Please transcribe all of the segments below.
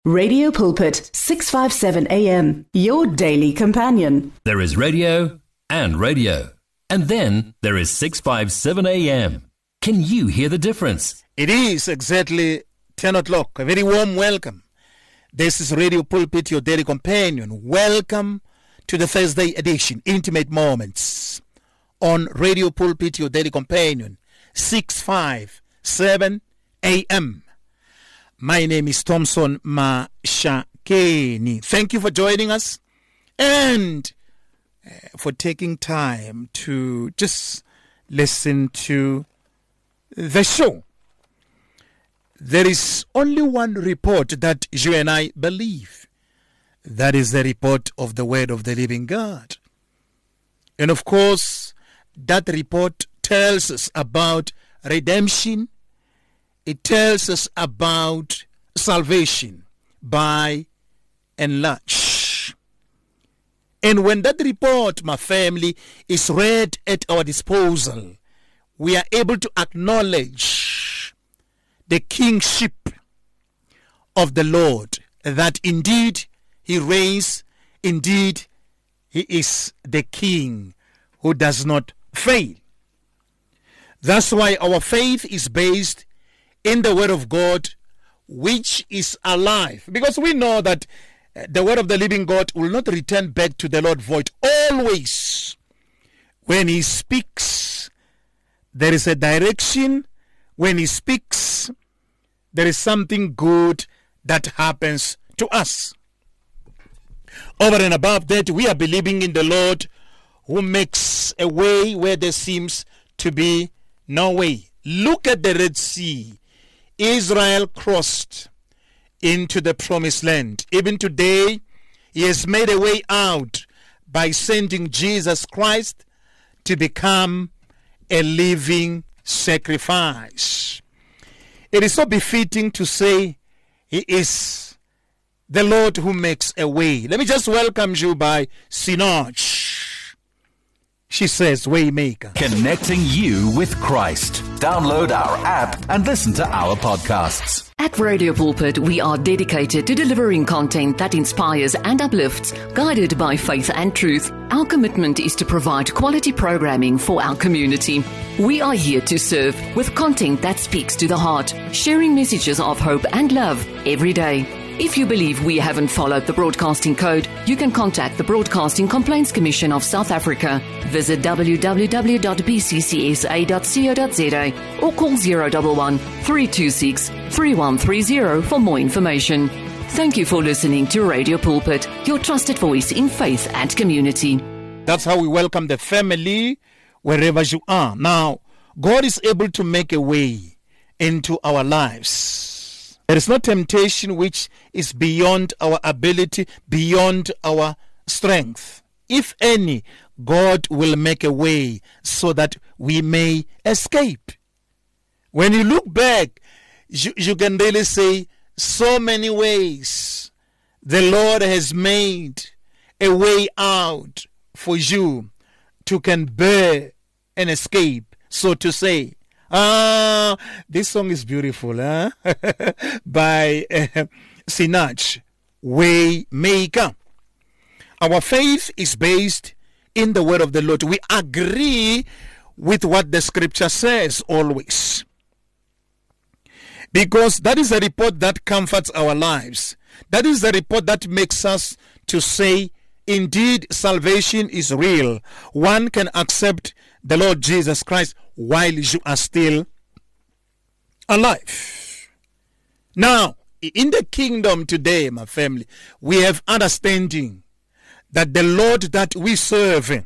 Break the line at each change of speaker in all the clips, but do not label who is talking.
Radio Pulpit, 657 AM, your daily companion.
There is radio and radio. And then there is 657 AM. Can you hear the difference?
It is exactly 10 o'clock. A very warm welcome. This is Radio Pulpit, your daily companion. Welcome to the Thursday edition, Intimate Moments, on Radio Pulpit, your daily companion, 657 AM. My name is Thompson Mashakeni. Thank you for joining us and for taking time to just listen to the show. There is only one report that you and I believe. That is the report of the Word of the Living God. And of course, that report tells us about redemption. It tells us about salvation by and large. And when that report, my family, is read at our disposal, we are able to acknowledge the kingship of the Lord, that indeed He reigns, indeed He is the King who does not fail. That's why our faith is based in the Word of God, which is alive. Because we know that the Word of the living God will not return back to the Lord void. Always, when He speaks, there is a direction. When He speaks, there is something good that happens to us. Over and above that, we are believing in the Lord who makes a way where there seems to be no way. Look at the Red Sea. Israel crossed into the promised land. Even today, He has made a way out by sending Jesus Christ to become a living sacrifice. It is so befitting to say He is the Lord who makes a way. Let me just welcome you by Sinach. She says, Waymaker.
Connecting you with Christ. Download our app and listen to our podcasts.
At Radio Pulpit, we are dedicated to delivering content that inspires and uplifts, guided by faith and truth. Our commitment is to provide quality programming for our community. We are here to serve with content that speaks to the heart, sharing messages of hope and love every day. If you believe we haven't followed the broadcasting code, you can contact the Broadcasting Complaints Commission of South Africa. Visit www.bccsa.co.za or call 011 326 3130 for more information. Thank you for listening to Radio Pulpit, your trusted voice in faith and community.
That's how we welcome the family wherever you are. Now, God is able to make a way into our lives. There is no temptation which is beyond our ability, beyond our strength. If any, God will make a way so that we may escape. When you look back, you can really say, so many ways the Lord has made a way out for you to can bear an escape, so to say. This song is beautiful, huh? By Sinach, Waymaker. Our faith is based in the word of the Lord. We agree with what the scripture says always, because that is a report that comforts our lives. That is the report that makes us to say, indeed, salvation is real. One can accept the Lord Jesus Christ while you are still alive. Now, in the kingdom today, my family, we have understanding that the Lord that we serve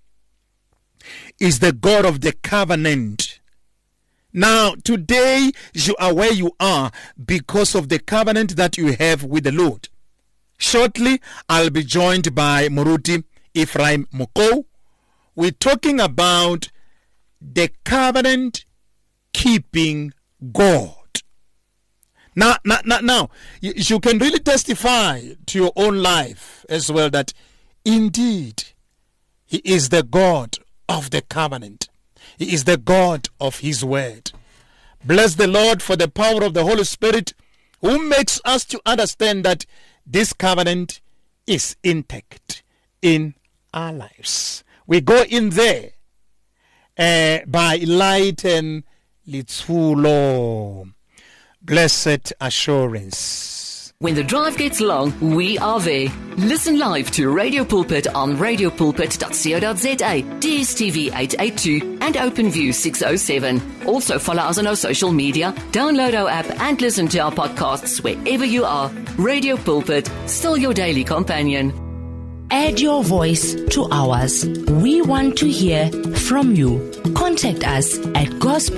is the God of the covenant. Now, today, you are where you are because of the covenant that you have with the Lord. Shortly, I'll be joined by Muruti Ephraim Moko. We're talking about the covenant-keeping God. Now, you can really testify to your own life as well that indeed He is the God of the covenant. He is the God of His word. Bless the Lord for the power of the Holy Spirit who makes us to understand that this covenant is intact in our lives. We go in there by Light and Litsulo. Blessed assurance.
When the drive gets long, we are there. Listen live to Radio Pulpit on radiopulpit.co.za, DSTV 882 and OpenView 607. Also follow us on our social media, download our app and listen to our podcasts wherever you are. Radio Pulpit, still your daily companion.
Add your voice to ours. We want to hear from you. Contact us at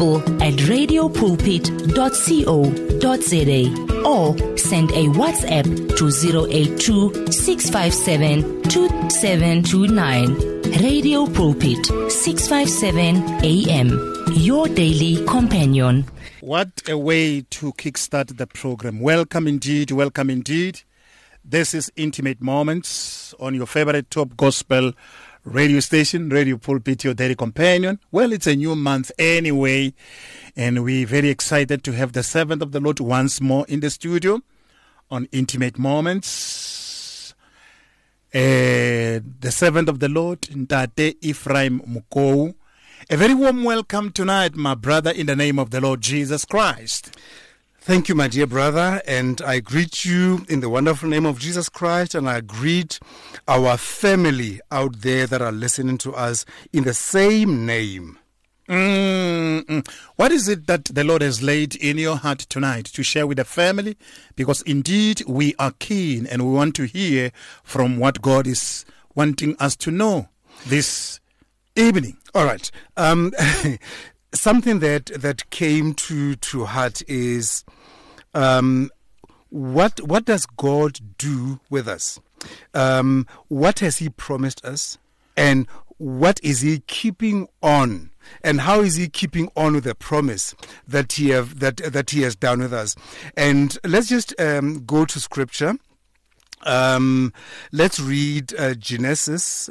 gospel@radiopulpit.co.za or send a WhatsApp to 082-657-2729. Radio Pulpit, 657 AM, your daily companion.
What a way to kickstart the program. Welcome indeed, welcome indeed. This is Intimate Moments on your favorite top gospel radio station, Radio Pulpit, your daily companion. Well, it's a new month anyway, and we're very excited to have the servant of the Lord once more in the studio on Intimate Moments. The servant of the Lord, Ntate Ephraim Mukou. A very warm welcome tonight, my brother, in the name of the Lord Jesus Christ.
Thank you, my dear brother, and I greet you in the wonderful name of Jesus Christ, and I greet our family out there that are listening to us in the same name.
What is it that the Lord has laid in your heart tonight to share with the family? Because indeed we are keen and we want to hear from what God is wanting us to know this evening.
All right. Something that came to heart is what does God do with us? What has He promised us? And what is He keeping on? And how is He keeping on with the promise that He has done with us? And let's just go to Scripture. Let's read Genesis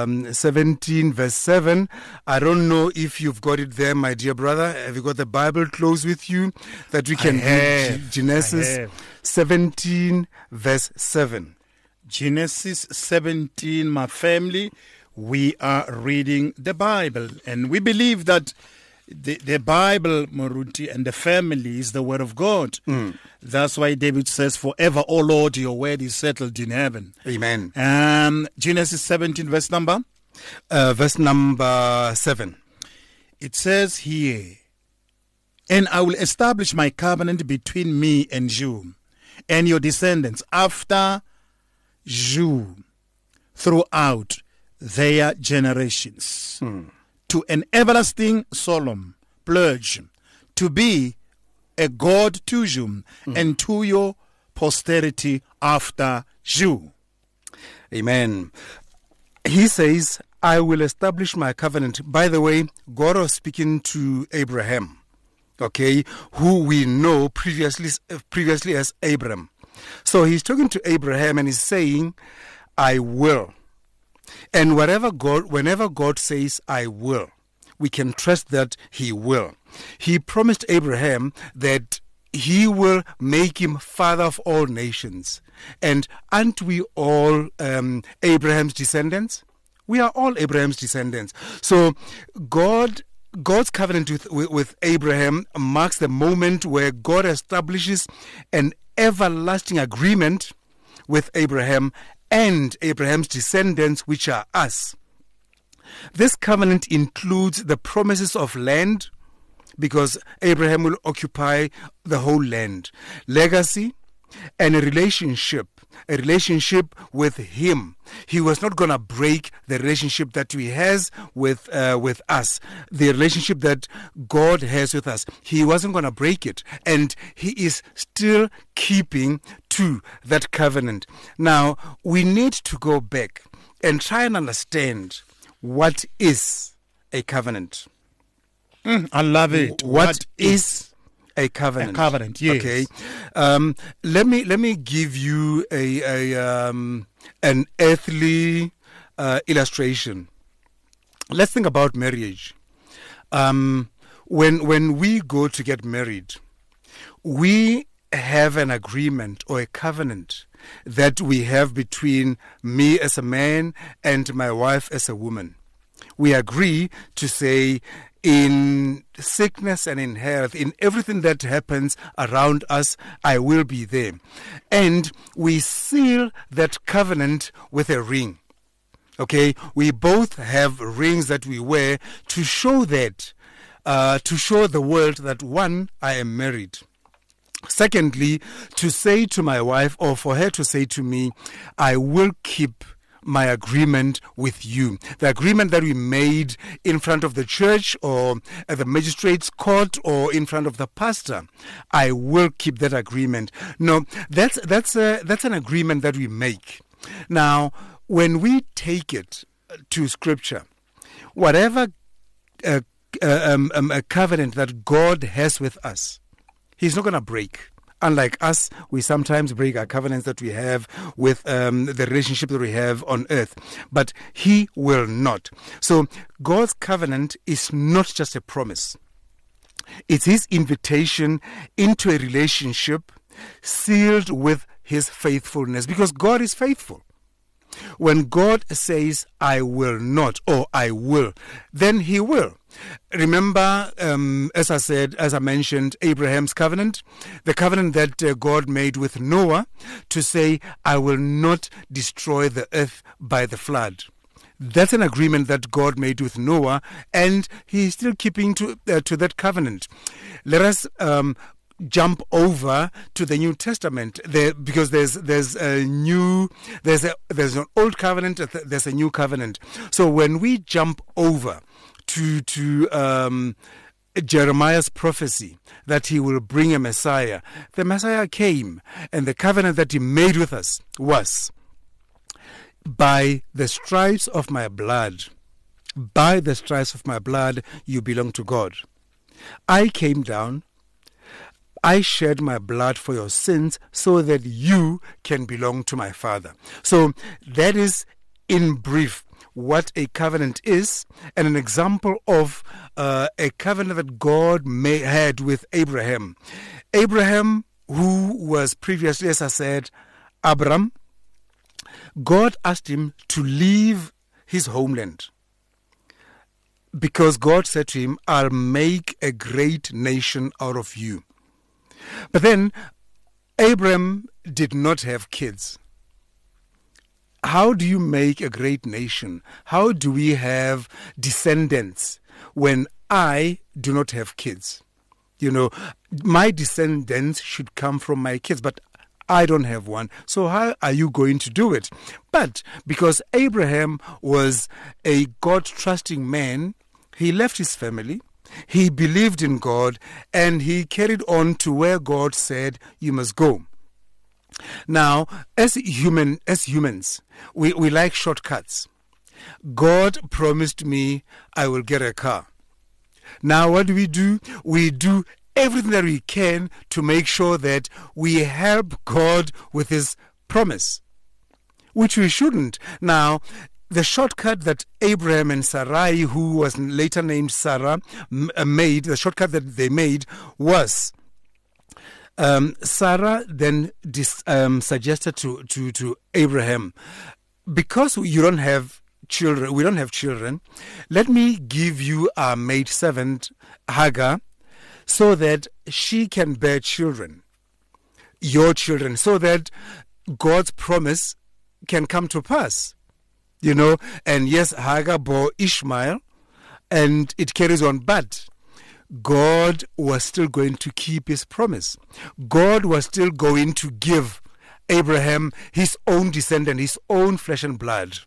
17 verse 7. I don't know if you've got it there, my dear brother. Have you got the Bible close with you that we can read Genesis 17 verse 7?
Genesis 17, my family, we are reading the Bible, and we believe that the Bible, Moruti, and the family is the word of God. That's why David says, forever, O Lord, your word is settled in heaven.
Amen.
Genesis 17, verse number?
Verse number 7.
It says here, and I will establish my covenant between me and you and your descendants after you throughout their generations. To an everlasting solemn pledge, to be a God to you and to your posterity after you.
Amen. He says, I will establish my covenant. By the way, God was speaking to Abraham, okay, who we know previously as Abram. So he's talking to Abraham and he's saying, I will. And whenever God says, I will, we can trust that He will. He promised Abraham that He will make him father of all nations. And aren't we all Abraham's descendants? We are all Abraham's descendants. So God's covenant with Abraham marks the moment where God establishes an everlasting agreement with Abraham and Abraham's descendants, which are us. This covenant includes the promises of land, because Abraham will occupy the whole land, legacy, and a relationship with Him. He was not going to break the relationship that He has with us, the relationship that God has with us. He wasn't going to break it, and He is still keeping to that covenant. Now, we need to go back and try and understand what is a covenant.
I love it.
What is a covenant?
A covenant, yes.
Okay. Let me give you an earthly illustration. Let's think about marriage. When we go to get married, we have an agreement or a covenant that we have between me as a man and my wife as a woman. We agree to say, in sickness and in health, in everything that happens around us, I will be there. And we seal that covenant with a ring. Okay, we both have rings that we wear to show that, to show the world that, one, I am married. Secondly, to say to my wife, or for her to say to me, I will keep my agreement with you. The agreement that we made in front of the church or at the magistrate's court or in front of the pastor, I will keep that agreement. No, that's an agreement that we make. Now, when we take it to Scripture, whatever a covenant that God has with us, He's not going to break. Unlike us, we sometimes break our covenants that we have with the relationship that we have on earth. But He will not. So God's covenant is not just a promise. It's His invitation into a relationship sealed with His faithfulness, because God is faithful. When God says, I will not, or I will, then He will. Remember, as I mentioned, Abraham's covenant, the covenant that God made with Noah to say, I will not destroy the earth by the flood. That's an agreement that God made with Noah, and He is still keeping to that covenant. Let us jump over to the New Testament because there's an old covenant, there's a new covenant. So when we jump over to Jeremiah's prophecy that he will bring a Messiah, the Messiah came, and the covenant that He made with us was, by the stripes of my blood, you belong to God. I came down, I shed my blood for your sins so that you can belong to my Father. So that is, in brief, what a covenant is, and an example of a covenant that God had with Abraham. Abraham, who was previously, as I said, Abram, God asked him to leave his homeland, because God said to him, I'll make a great nation out of you. But then Abram did not have kids. How do you make a great nation? How do we have descendants when I do not have kids? You know, my descendants should come from my kids, but I don't have one. So how are you going to do it? But because Abraham was a God-trusting man, he left his family, he believed in God, and he carried on to where God said, you must go. Now, as humans, we like shortcuts. God promised me I will get a car. Now, what do? We do everything that we can to make sure that we help God with His promise, which we shouldn't. Now, the shortcut that Abraham and Sarai, who was later named Sarah, made, the shortcut that they made was, Sarah then suggested to Abraham, because you don't have children, we don't have children, let me give you our maidservant Hagar, so that she can bear children, your children, so that God's promise can come to pass. You know, and yes, Hagar bore Ishmael, and it carries on, but God was still going to keep His promise. God was still going to give Abraham his own descendant, his own flesh and blood.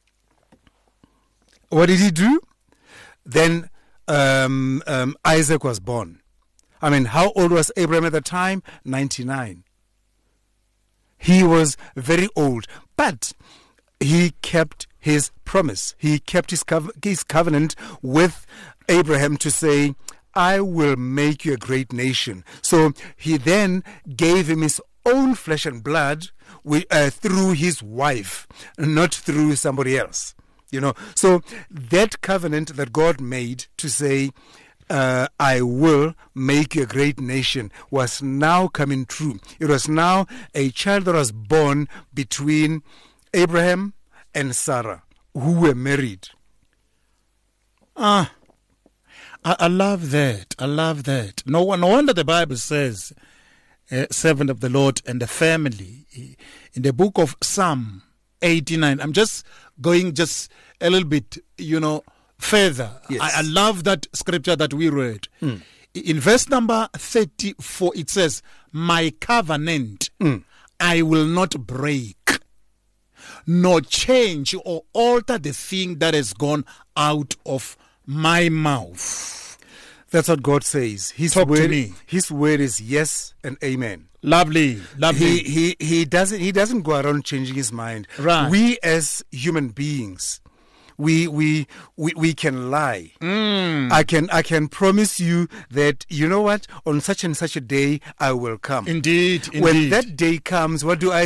What did He do? Then Isaac was born. I mean, how old was Abraham at the time? 99. He was very old, but he kept his promise. He kept his covenant with Abraham to say, I will make you a great nation. So He then gave him his own flesh and blood through his wife, not through somebody else. You know, so that covenant that God made to say, I will make you a great nation was now coming true. It was now a child that was born between Abraham and Sarah, who were married.
I love that. I love that. No wonder the Bible says, servant of the Lord and the family. In the book of Psalm 89, I'm just going a little bit, further.
Yes.
I love that scripture that we read. In verse number 34, it says, my covenant I will not break, nor change or alter the thing that has gone out of my mouth.
That's what God says.
Talk to me.
His word is yes and amen.
Lovely.
He doesn't go around changing his mind.
Right.
We as human beings, we can lie. I can promise you that, you know what, on such and such a day I will come.
Indeed.
When that day comes, what do?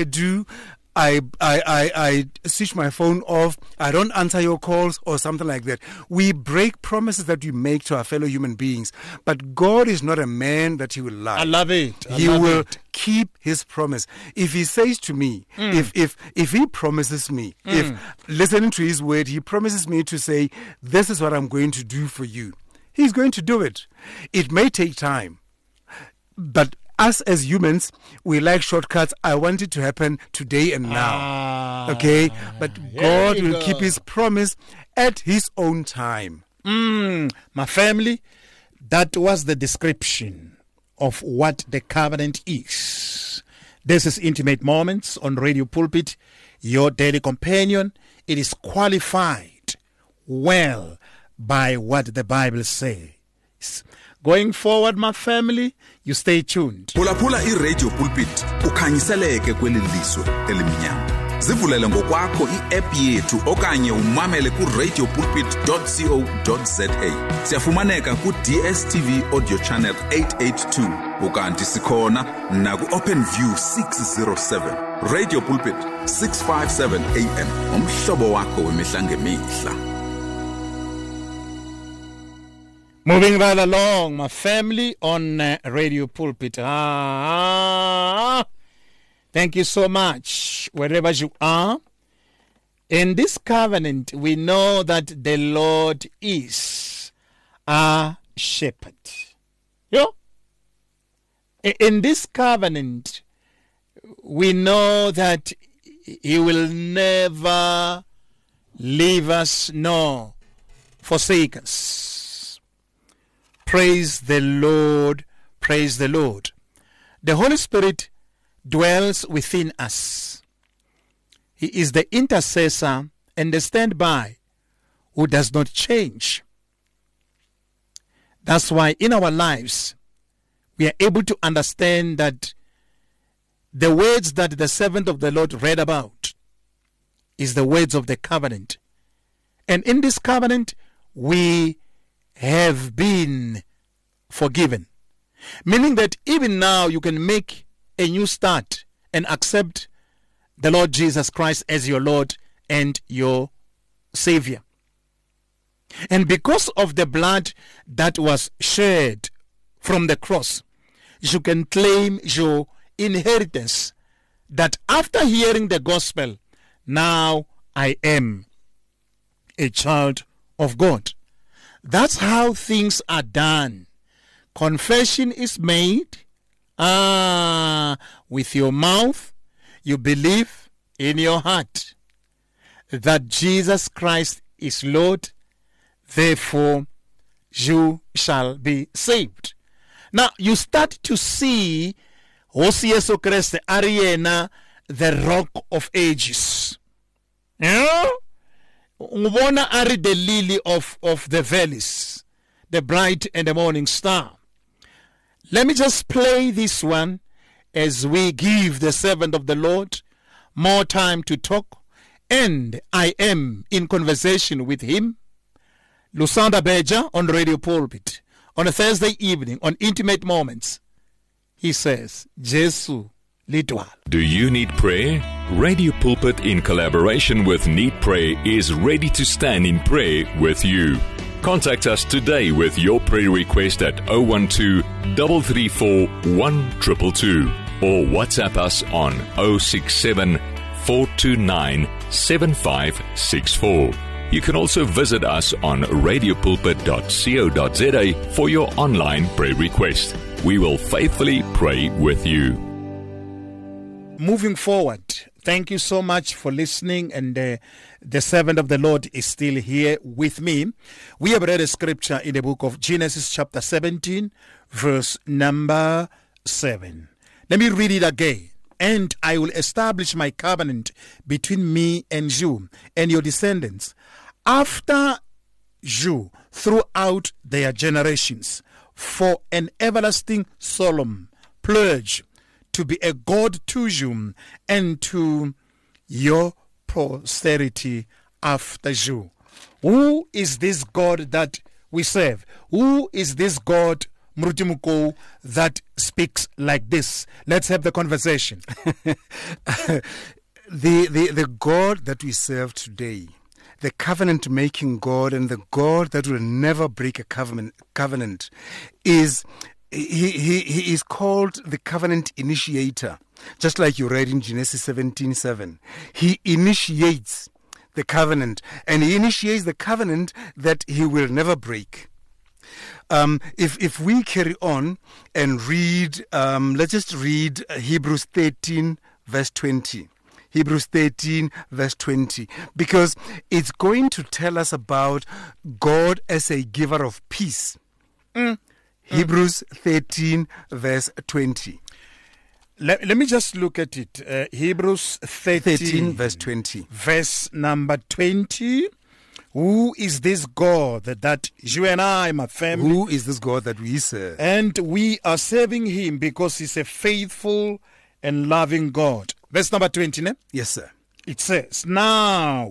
I switch my phone off. I don't answer your calls or something like that. We break promises that we make to our fellow human beings. But God is not a man that he will lie.
I love it.
He will keep his promise. If he says to me, if he promises me, if listening to his word, he promises me to say, this is what I'm going to do for you, he's going to do it. It may take time, but us as humans, we like shortcuts. I want it to happen today and now. Okay? But God will keep his promise at his own time.
My family, that was the description of what the covenant is. This is Intimate Moments on Radio Pulpit, your daily companion. It is qualified well by what the Bible says. Going forward, my family, you stay tuned.
Phulaphula iRadio Pulpit ukhanyiseleke kweli lizwe elimnyama. Zivulele ngokwakho i-app yethu okanye umamele ku-radiopulpit.co.za. Siyafumaneka ku-DSTV audio channel 882 ukanti sikhona na ku-OpenView 607. Radio Pulpit 657 AM. Umhlobo wakho wemihla ngemihla.
Moving right along, my family, on Radio Pulpit. Thank you so much, wherever you are. In this covenant, we know that the Lord is our shepherd. In this covenant, we know that he will never leave us nor forsake us. Praise the Lord. Praise the Lord. The Holy Spirit dwells within us. He is the intercessor and the standby who does not change. That's why in our lives, we are able to understand that the words that the servant of the Lord read about is the words of the covenant. And in this covenant, we have been forgiven. Meaning that even now you can make a new start and accept the Lord Jesus Christ as your Lord and your Savior. And because of the blood that was shed from the cross, you can claim your inheritance, that after hearing the gospel, now I am a child of God. That's how things are done. Confession is made. With your mouth, you believe in your heart that Jesus Christ is Lord. Therefore, you shall be saved. Now, you start to see Hosi Yesu Kriste Ariena, the Rock of Ages. Ngubona ari the lily of the valleys, the bright and the morning star. Let me just play this one as we give the servant of the Lord more time to talk, and I am in conversation with him. Lusanda Beja on Radio Pulpit on a Thursday evening on Intimate Moments. He says, Jesu Litwal.
Do you need prayer? Radio Pulpit, in collaboration with Need Pray, is ready to stand in prayer with you. Contact us today with your prayer request at 012 334 1222 or WhatsApp us on 067 429 7564. You can also visit us on radiopulpit.co.za for your online prayer request. We will faithfully pray with you.
Moving forward, thank you so much for listening, and the servant of the Lord is still here with me. We have read a scripture in the book of Genesis chapter 17, verse number 7. Let me read it again. And I will establish my covenant between me and you and your descendants after you throughout their generations, for an everlasting solemn pledge to be a God to you and to your posterity after you. Who is this God that we serve? Who is this God, Mrutimuko, that speaks like this? Let's have the conversation.
The God that we serve today, the covenant-making God, and the God that will never break a covenant is he is called the covenant initiator. Just like you read in Genesis 17:7, he initiates the covenant, and he initiates the covenant that he will never break. If we carry on and read, let's just read Hebrews 13 verse 20. Hebrews 13 verse 20, because it's going to tell us about God as a giver of peace. Hebrews 13 verse 20.
Let me just look at it. Hebrews 13
verse 20.
Verse number 20. Who is this God that you and I, my family?
Who is this God that we serve?
And we are serving him because he's a faithful and loving God. Verse number 20, ne?
Yes, sir.
It says, now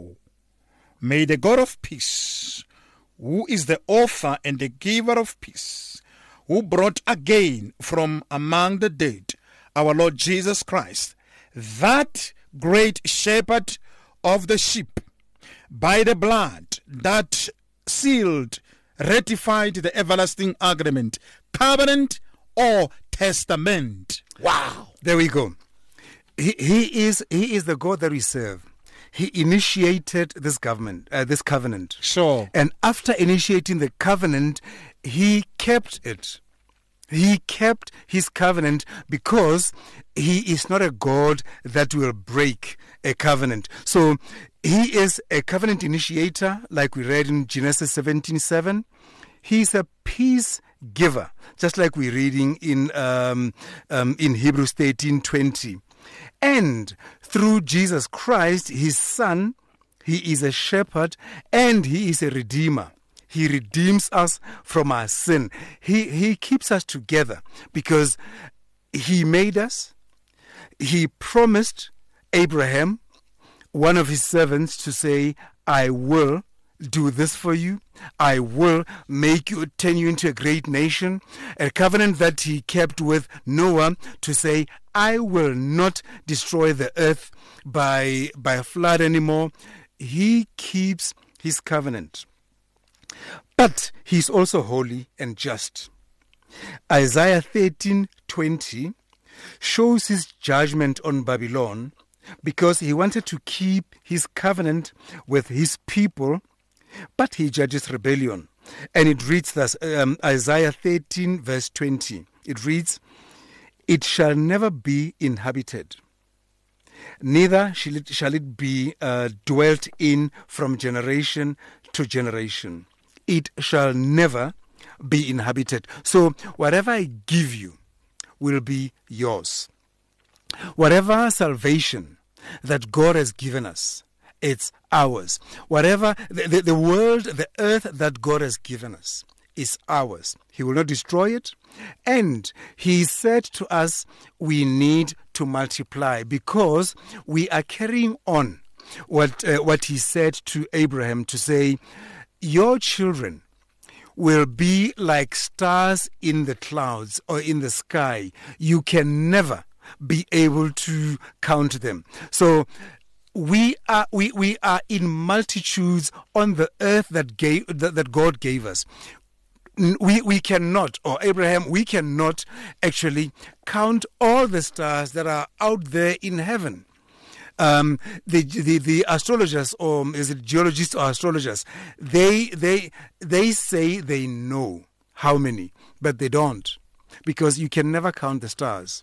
may the God of peace, who is the author and the giver of peace, who brought again from among the dead our Lord Jesus Christ, that great shepherd of the sheep, by the blood that sealed, ratified the everlasting agreement, covenant or testament.
Wow. There we go. He is the God that we serve. He initiated this covenant.
Sure.
And after initiating the covenant, he kept it. He kept his covenant because he is not a God that will break a covenant. So he is a covenant initiator, like we read in Genesis 17:7. He's a peace giver, just like we're reading in Hebrews 13:20. And through Jesus Christ, his Son, he is a shepherd and he is a redeemer. He redeems us from our sin. He keeps us together because he made us. He promised Abraham, one of his servants, to say, I will do this for you. I will turn you into a great nation. A covenant that he kept with Noah to say, I will not destroy the earth by a flood anymore. He keeps his covenant. But he's also holy and just. Isaiah 13:20 shows his judgment on Babylon because he wanted to keep his covenant with his people, but he judges rebellion. And it reads thus, Isaiah 13 verse 20. It reads, it shall never be inhabited, neither shall it be dwelt in from generation to generation. It shall never be inhabited. So whatever I give you will be yours. Whatever salvation that God has given us, it's ours. Whatever the world, the earth that God has given us is ours. He will not destroy it. And he said to us, we need to multiply because we are carrying on what he said to Abraham to say, your children will be like stars in the clouds or in the sky. You can never be able to count them. So we are in multitudes on the earth that God gave us. We cannot, or Abraham, we cannot actually count all the stars that are out there in heaven. The astrologers, or is it geologists or astrologers, they say they know how many, but they don't, because you can never count the stars.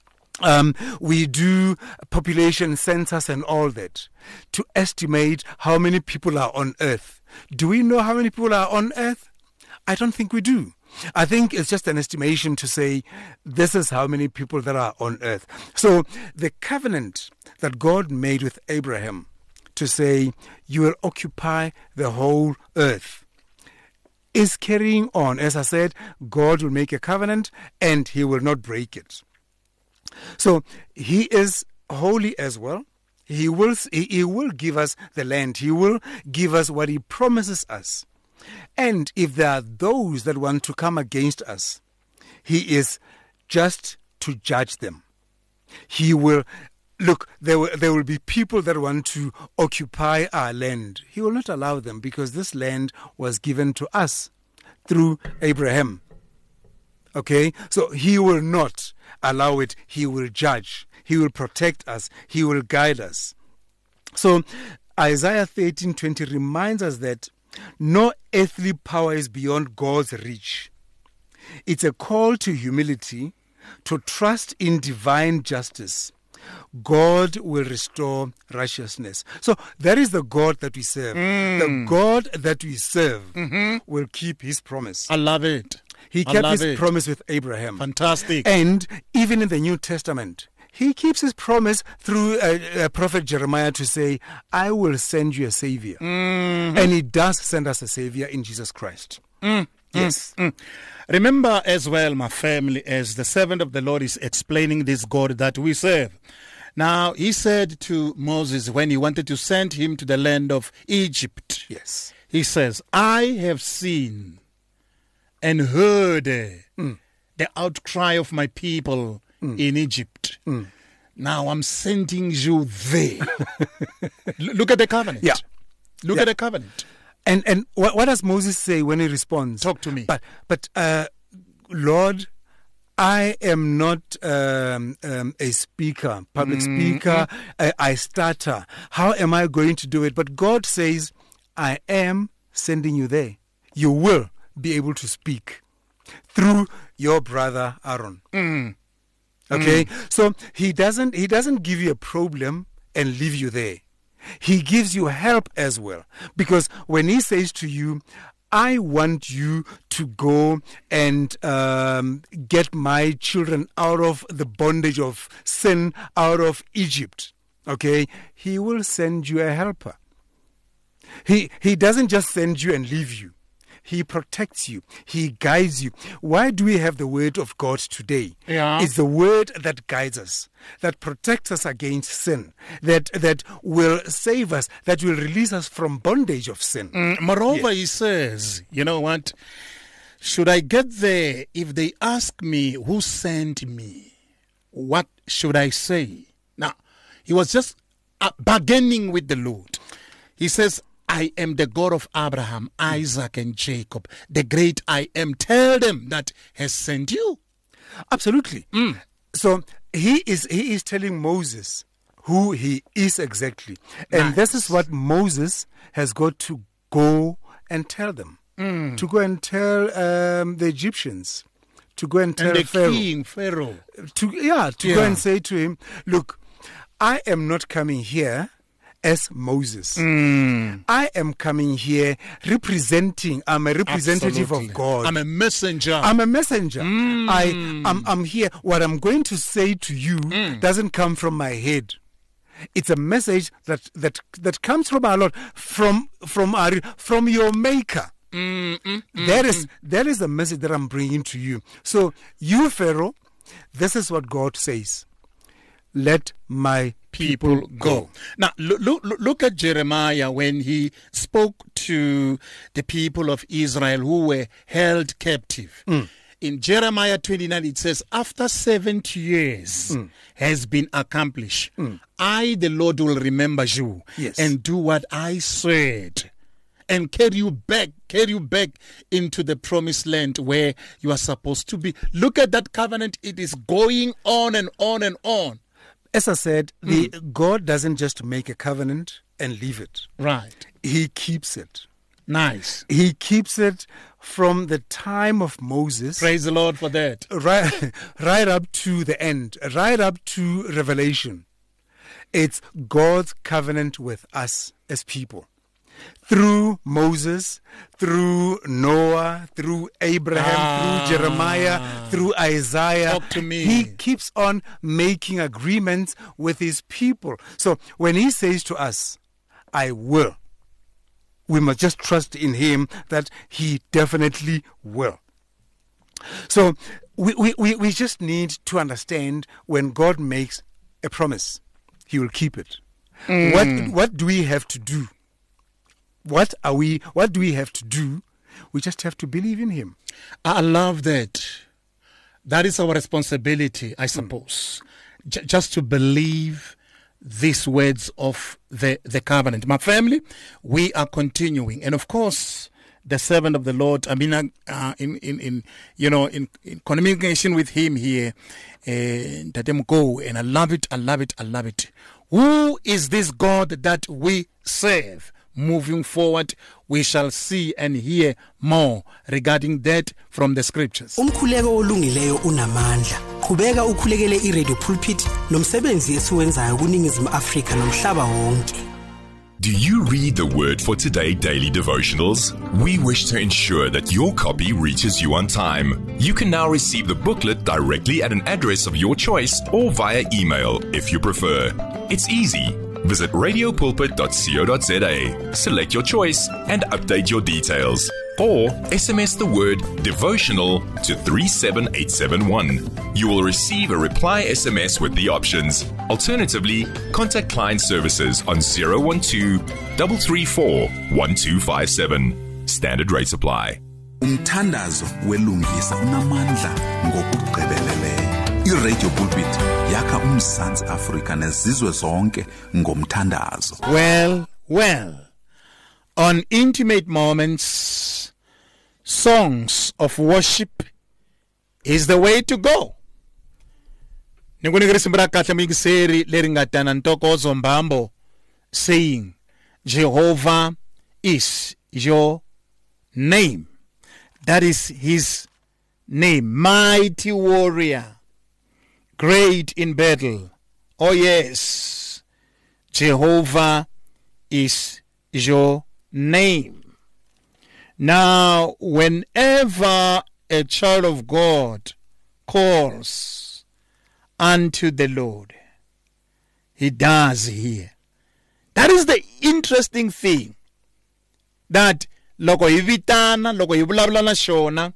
We do population census and all that to estimate how many people are on earth. Do we know how many people are on earth? I don't think we do. I think it's just an estimation to say this is how many people that are on earth. So the covenant that God made with Abraham to say you will occupy the whole earth is carrying on. As I said, God will make a covenant and he will not break it. So he is holy as well. He will give us the land. He will give us what he promises us. And if there are those that want to come against us, he is just to judge them. He will, look, there will be people that want to occupy our land. He will not allow them, because this land was given to us through Abraham. Okay? So he will not allow it. He will judge. He will protect us. He will guide us. So Isaiah 13:20 reminds us that no earthly power is beyond God's reach. It's a call to humility, to trust in divine justice. God will restore righteousness. So that is the God that we serve. The God that we serve will keep his promise.
I love it.
He kept his promise with Abraham.
Fantastic.
And even in the New Testament, he keeps his promise through prophet Jeremiah to say, I will send you a savior. And he does send us a savior in Jesus Christ. Yes.
Remember as well, my family, as the servant of the Lord is explaining this God that we serve. Now, he said to Moses when he wanted to send him to the land of Egypt,
yes,
he says, I have seen and heard the outcry of my people in Egypt. Now I'm sending you there. Look at the covenant.
Yeah.
Look at the covenant.
And what does Moses say when he responds?
Talk to me.
But Lord, I am not a speaker, public speaker, I stutter. How am I going to do it? But God says, I am sending you there. You will be able to speak through your brother Aaron. Okay? So he doesn't give you a problem and leave you there. He gives you help as well. Because when he says to you, I want you to go and get my children out of the bondage of sin, out of Egypt, okay, he will send you a helper. He doesn't just send you and leave you. He protects you. He guides you. Why do we have the word of God today?
Yeah.
It's the word that guides us, that protects us against sin, that will save us, that will release us from bondage of sin.
Moreover, he says, you know what? Should I get there, if they ask me who sent me, what should I say? Now, he was just bargaining with the Lord. He says, I am the God of Abraham, Isaac, and Jacob, the great I am. Tell them that has sent you.
Absolutely. So he is telling Moses who he is exactly. And this is what Moses has got to go and tell them. To go and tell the Egyptians. To go and tell
the
Pharaoh.
King, Pharaoh.
To go and say to him, look, I am not coming here as Moses. I am coming here representing, I'm a representative of God.
I'm a messenger.
I'm a messenger. I'm here. What I'm going to say to you doesn't come from my head. It's a message that comes from our Lord, from your Maker. That is the message that I'm bringing to you. So you, Pharaoh, this is what God says. Let my people go.
Now, look at Jeremiah when he spoke to the people of Israel who were held captive in Jeremiah 29, it says, after 70 years has been accomplished, I, the Lord, will remember you and do what I said and carry you back into the promised land where you are supposed to be. Look at that covenant. It is going on and on and on.
As I said, God doesn't just make a covenant and leave it.
Right.
He keeps it.
Nice.
He keeps it from the time of Moses.
Praise the Lord for that.
Right up to the end, right up to Revelation. It's God's covenant with us as people. Through Moses, through Noah, through Abraham, through Jeremiah, through Isaiah.
Talk to me.
He keeps on making agreements with his people. So when he says to us, I will, we must just trust in him that he definitely will. So we just need to understand when God makes a promise, he will keep it. What do we have to do? What do we have to do? We just have to believe in him.
I love that. That is our responsibility, I suppose. Just to believe these words of the covenant. My family, we are continuing. And of course, the servant of the Lord, I mean, in communication with him here, that them go, and I love it. Who is this God that we serve? Moving forward, we shall see and hear more regarding that from the scriptures.
Umkhuleko olungileyo unamandla. Qhubeka ukhulekele iRadio Pulpit nomsebenzi esiwenzayo kuningizimu Afrika nomhlaba wonke.
Do you read the Word for Today daily devotionals? We wish to ensure that your copy reaches you on time. You can now receive the booklet directly at an address of your choice or via email if you prefer. It's easy. Visit radiopulpit.co.za, select your choice and update your details. Or SMS the word devotional to 37871. You will receive a reply SMS with the options. Alternatively, contact client services on 012-334-1257. Standard rates apply.
Umthandazo welungisa unamandla ngokugqibeleleyo. iRadio Pulpit yakha uMzantsi Afrika nezizwe zonke ngomthandazo.
Well, on Intimate Moments, songs of worship is the way to go. Nikunikira simbra kahle mikiseri leringatana ntokozo mbambo saying, Jehovah is your name. That is his name, mighty warrior. Great in battle. Oh yes, Jehovah is your name. Now, whenever a child of God calls unto the Lord, he does hear. That is the interesting thing. That loko ivitana, loko ivulavula shona,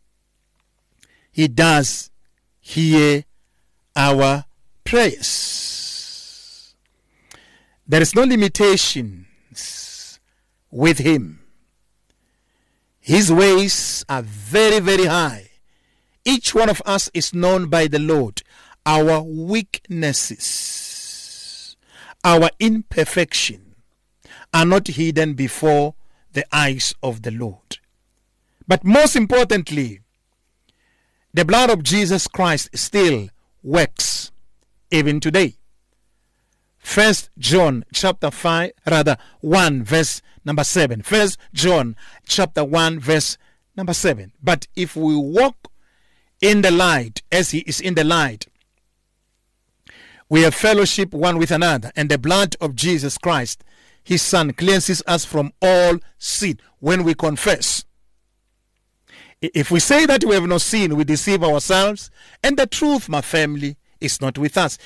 he does hear our prayers. There is no limitations with him. His ways are very, very high. Each one of us is known by the Lord. Our weaknesses, our imperfection are not hidden before the eyes of the Lord. But most importantly, the blood of Jesus Christ still works even today. 1 John chapter 1 verse number 7. 1 John chapter 1 verse number 7. But if we walk in the light as he is in the light, we have fellowship one with another, and the blood of Jesus Christ, his son, cleanses us from all sin. When we confess, if we say that we have no sin, we deceive ourselves, and the truth, my family, is not with us.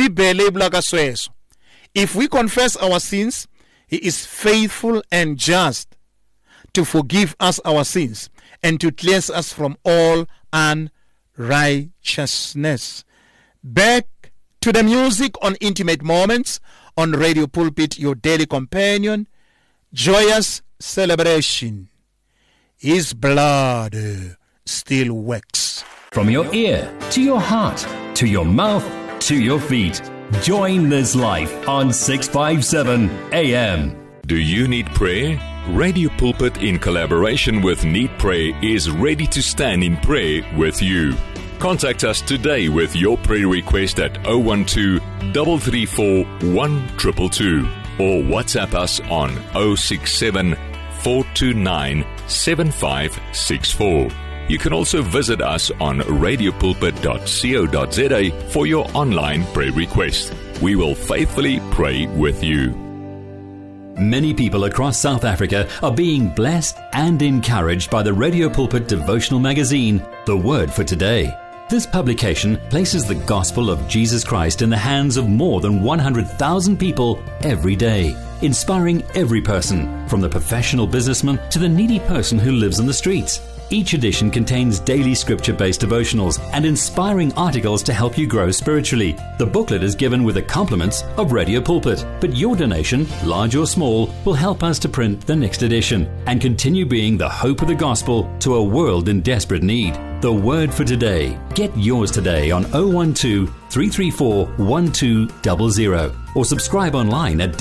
If we confess our sins, he is faithful and just to forgive us our sins and to cleanse us from all unrighteousness. Back to the music on Intimate Moments on Radio Pulpit, your daily companion. Joyous celebration. His blood still works.
From your ear to your heart, to your mouth, to your feet. Join this life on 657 AM.
Do you need prayer? Radio Pulpit, in collaboration with Need Prayer, is ready to stand in prayer with you. Contact us today with your prayer request at 012 334 1222 or WhatsApp us on 067 429 7564. You can also visit us on radiopulpit.co.za for your online prayer request. We will faithfully pray with you.
Many people across South Africa are being blessed and encouraged by the Radio Pulpit devotional magazine, The Word for Today. This publication places the gospel of Jesus Christ in the hands of more than 100,000 people every day, inspiring every person, from the professional businessman to the needy person who lives on the streets. Each edition contains daily scripture-based devotionals and inspiring articles to help you grow spiritually. The booklet is given with the compliments of Radio Pulpit, but your donation, large or small, will help us to print the next edition and continue being the hope of the gospel to a world in desperate need. The Word for Today. Get yours today on 012 334 1200 or subscribe online at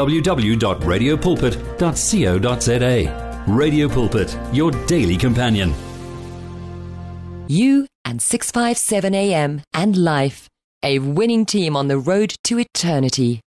www.radiopulpit.co.za. Radio Pulpit, your daily companion.
You and 657 AM and Life, a winning team on the road to eternity.